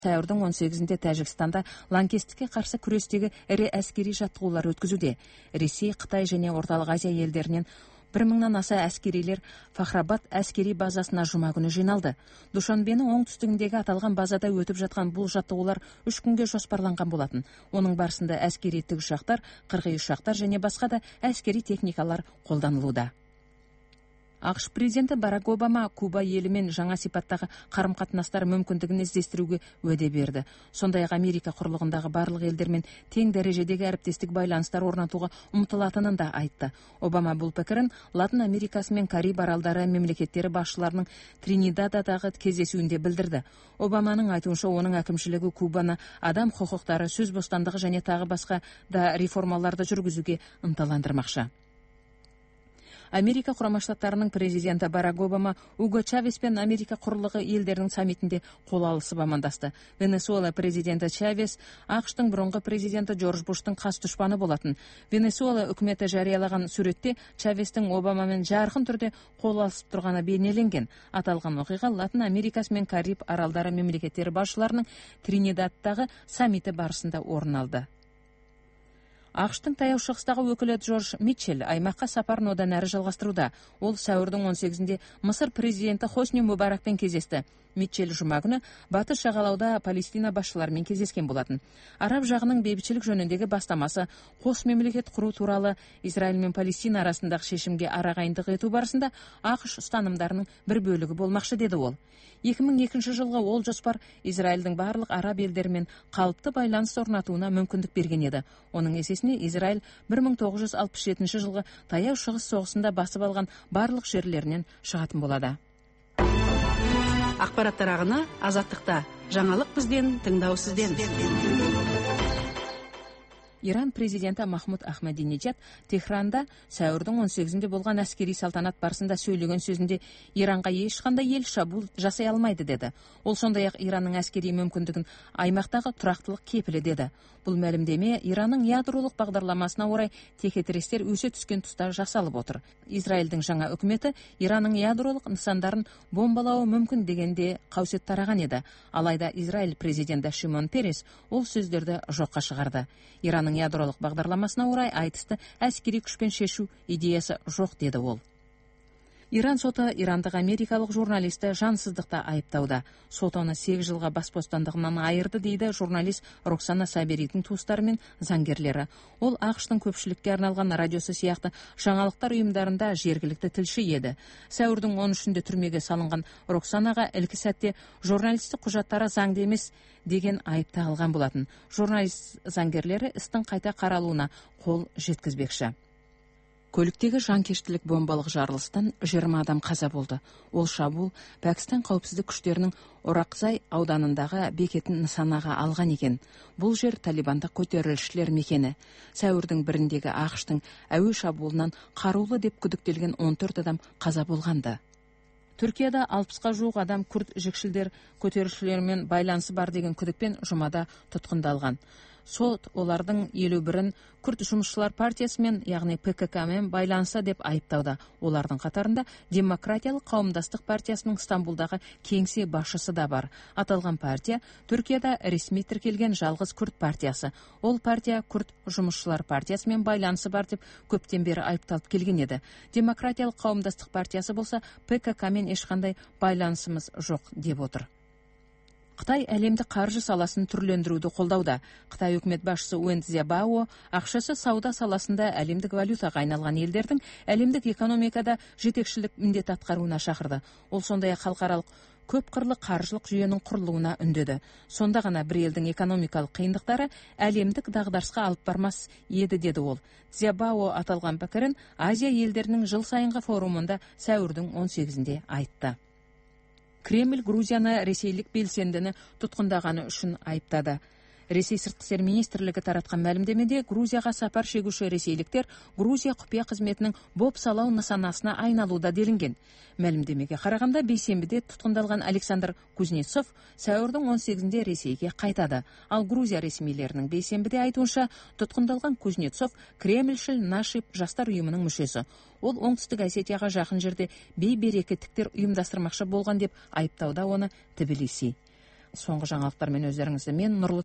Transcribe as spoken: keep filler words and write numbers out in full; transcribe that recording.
сәуірдің он сегізінде Тәжікстанда лаңкестікке қарсы күрестегі ірі әскери жаттығулар өткізуде. Ресей, Қытай және Орталық Азия елдерінен бір мыңнан аса әскерилер Фахрабад әскери базасына жұма күні жиналды. Душанбенің оңтүстігіндегі аталған базада өтіп жатқан бұл жаттығулар үш күнге жоспарланған болатын. Оның барысында әскери тікұшақтар, қырғи ұшақтар және басқа да әскери техникалар қолданылуда. ақш президенті Барак Обама Куба елімен жаңа сипаттағы қарым-қатынастар мүмкіндігін іздестіруге уәде берді. Сондай-ақ Америка құрлығындағы барлық елдермен тең дәрежедегі әріптестік байланыстар орнатуға ұмтылатынын да айтты. Обама бұл пікірін Латын Америкасы мен Кариб аралдары мемлекеттері басшыларының Тринидададағы кездесуінде білдірді. Обаманың айтуынша, оның әкімшілігі Кубаны адам құқықтары, сөз бостандығы және тағы басқа да реформаларды жүргізуге ынталандырмақшы. Америка Құрама Штаттарының президенті Барак Обама Уго Чавес пен Америка құрлығы елдерінің саммитінде қол алысып амандасты. Венесуэла президенті Чавес ақштың бұрынғы президенті Джордж Буштың қас дұшпаны болатын. Венесуэла үкіметі жариялаған суретте Чавестің Обамамен жарқын түрде қол алысып тұрғаны бейнеленген. Аталған оқиға Латын Америкасы мен Кариб аралдары мемлекеттері басшыларының Тринидадтағы саммиті барысында орын алды. ақштың таяу шығыстағы өкілі Джордж Митчелл аймаққа сапарын одан әрі жалғастыруда. Ол сәуірдің он сегізінде Мысыр президенті Хосни Мубаракпен кездесті. Митчелл жұма күні батыс жағалауда Палестина басшыларымен кездескен болатын. Араб жағының бейбітшілік жөніндегі бастамасы қос мемлекет құру туралы Израиль мен Палестина арасындағы шешімге арағайындық ету барысында ақш ұстанымдарының бір бөлігі болмақшы, деді ол. екі мың екінші жылғы ол жоспар Израильдің барлық араб елдерімен қалыпты байланыс орнатуына мүмкіндік берген еді. Оның есесіне Израиль бір мың тоғыз жүз алпыс жетінші жылғы таяу шығыс соғысында басып алған барлық жерлерінен шығатын болады. Ақпараттар ағыны Азаттықта. Жаңалық бізден, тыңдау сізден. Иран президенті Махмуд Ахмадинеджад Техранда сәуірдің он сегізінде болған әскери салтанат барысында сөйлеген сөзінде Иранға ешқандай ел шабуыл жасай алмайды деді. Ол сондай-ақ Иранның әскери мүмкіндігін аймақтағы тұрақтылық кепілі деді. Бұл мәлімдеме Иранның ядролық бағдарламасына орай текетірестер өсе түскен тұста жасалып отыр. Израильдің жаңа үкіметі Иранның ядролық нысандарын бомбалауы мүмкін дегенде қаусет тараған еді. Алайда Израиль президенті Шимон Перес ол сөздерді жоққа шығарды. Иранның ядролық бағдарламасына орай айтысты әскери күшпен шешу идеясы жоқ, деді ол. Иран соты ирандық америкалық журналисті жансыздықта айыптауда. Сот оны сегіз жылға бас бостандығынан айырды, дейді журналист Роксана Саберидің туыстары мен заңгерлері. Ол ақштың көпшілікке арналған радиосы сияқты жаңалықтар ұйымдарында жергілікті тілші еді. Сәуірдің он үшінде түрмеге салынған Роксанаға ілкі сәтте журналистік құжаттары заңды емес деген айып тағылған болатын. Журналист заңгерлері істің қайта қаралуына қол жеткізбекші. Көліктегі жанкештілік бомбалық жарылыстан жиырма адам қаза болды. Ол шабуыл Пәкістан қауіпсіздік күштерінің Орақзай ауданындағы бекетін нысанаға алған екен. Бұл жер талибандық көтерілісшілер мекені. Сәуірдің біріндегі ақштың әуе шабуылынан қарулы деп күдіктелген он төрт адам қаза болғанды. Түркияда алпысқа жуық адам күрд жікшілдер көтерілісшілермен байланысы бар деген күдікпен жұмада тұтқындалған. Сот олардың елу бірін күрд жұмысшылар партиясымен, яғни Пэ Ка Камен байланысы деп айыптауда. Олардың қатарында Демократиялық қауымдастық партиясының Стамбулдағы кеңсе басшысы да бар. Аталған партия Түркияда ресми тіркелген жалғыз күрд партиясы. Ол партия күрд жұмысшылар партиясымен байланысы бар деп көптен бері айыпталып келген еді. Демократиялық қауымдастық партиясы болса Пэ Ка Камен ешқандай байланысымыз жоқ деп отыр. Қытай әлемдік қаржы саласын түрлендіруді қолдауда. Қытай үкімет басшысы Уэн Цзябао ақшасы сауда саласында әлемдік валютаға айналған елдердің әлемдік экономикада жетекшілік міндет атқаруына шақырды. Ол сондай-ақ халықаралық көп қырлы қаржылық жүйенің құрылуына үндеді. Сонда ғана бір елдің экономикалық қиындықтары әлемдік дағдарысқа алып бармас еді, деді ол. Цзябао аталған пікірін Азия елдерінің жыл сайынғы форумында сәуірдің он сегізінде айтты. Кремль Грузияны ресейлік белсендіні тұтқындағаны үшін айыптады. Ресей сыртқы істер министрлігі таратқан мәлімдемеде Грузияға сапар шегуші ресейліктер Грузия құпия қызметінің бопсалау нысанасына айналуда делінген. Мәлімдемеге қарағанда бейсенбіде тұтқындалған Александр Кузнецов сәуірдің он сегізінде Ресейге қайтады. Ал Грузия ресмилерінің бейсенбіде айтуынша тұтқындалған Кузнецов Кремльшіл Нашип жастар ұйымының мүшесі. Ол оңтүстік Осетияға жақын жерде бей-берекеттіктер ұйымдастырмақшы болған деп айыптауда оны Тбилиси. соңғы жаңалықтармен өздеріңізді мен Нұрлы